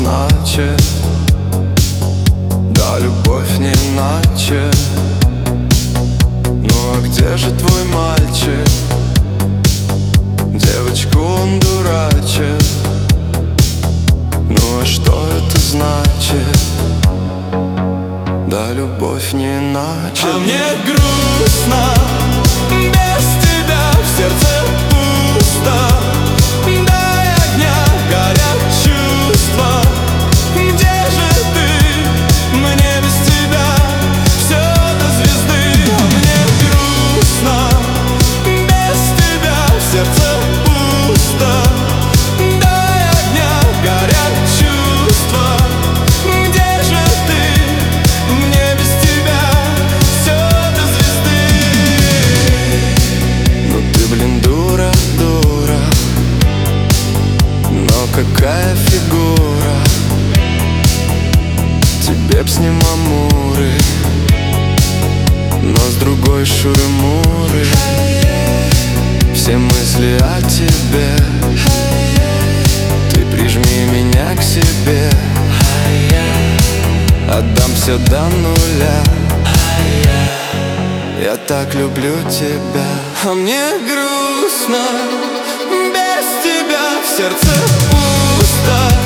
значит. Да, любовь не иначе. Ну а где же твой мальчик? Девочку он дурачит. Ну а что это значит? Да, любовь не иначе. А мне грустно, без тебя в сердце пусто. Дай огня, горят чувства. Где же ты? Мне без тебя все до звезды. А мне грустно, без тебя в сердце пусто. Дай огня, горят чувства. Где же ты? Мне без тебя все до звезды. Ну ты, блин, дура, дура. Но какая фигура. Тебе б с ним амуры, но с другой шуры-муры. Все мысли о тебе. Ты прижми меня к себе. Отдам все до нуля. Я так люблю тебя. А мне грустно, без тебя в сердце пусто.